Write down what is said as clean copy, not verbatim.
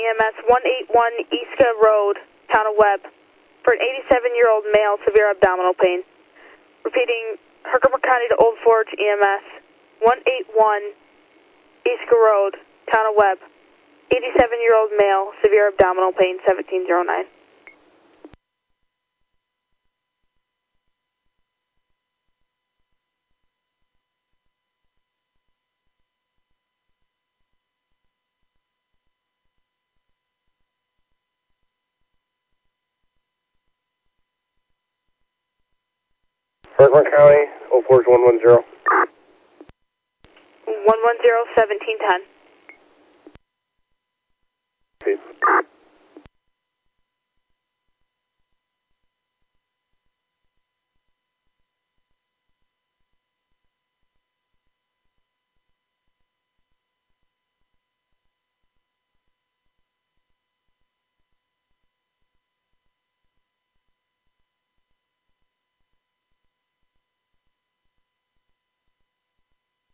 EMS 181 Eastka Road, Town of Webb, for an 87-year-old male, severe abdominal pain. Repeating, Herkimer County to Old Forge EMS 181 Eastka Road, Town of Webb, 87-year-old male, severe abdominal pain, 1709. Herkimer County, Old Forge 110. 110, 1710. Peace.